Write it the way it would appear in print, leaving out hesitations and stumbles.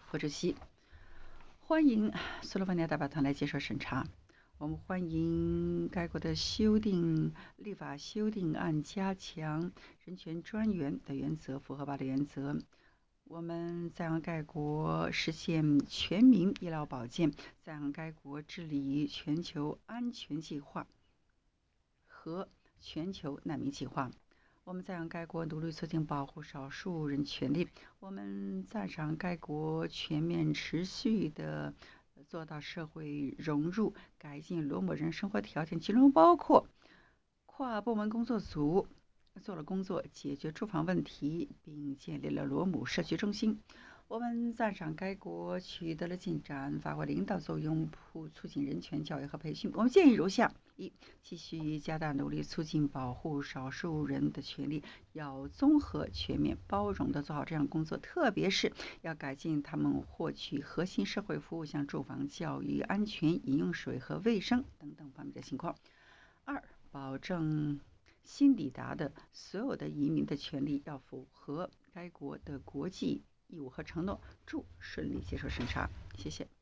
副主席，欢迎斯洛文尼亚代表团来接受审查。我们欢迎该国的立法修订案，加强人权专员的原则，符合法律原则。我们赞扬该国实现全民医疗保健，赞扬该国治理全球安全计划和全球难民计划。我们赞扬该国努力促进保护少数人权利。我们赞赏该国全面持续的做到社会融入，改进罗姆人生活条件，其中包括跨部门工作组做了工作，解决住房问题，并建立了罗姆社区中心。我们赞赏该国取得了进展，发挥领导作用，促进人权教育和培训。我们建议如下：一、继续加大努力，促进保护少数人的权利，要综合、全面、包容地做好这样工作，特别是要改进他们获取核心社会服务，像住房、教育、安全、饮用水和卫生等等方面的情况。二、保证新抵达的所有的移民的权利要符合该国的国际义务和承诺。祝顺利接受审查，谢谢。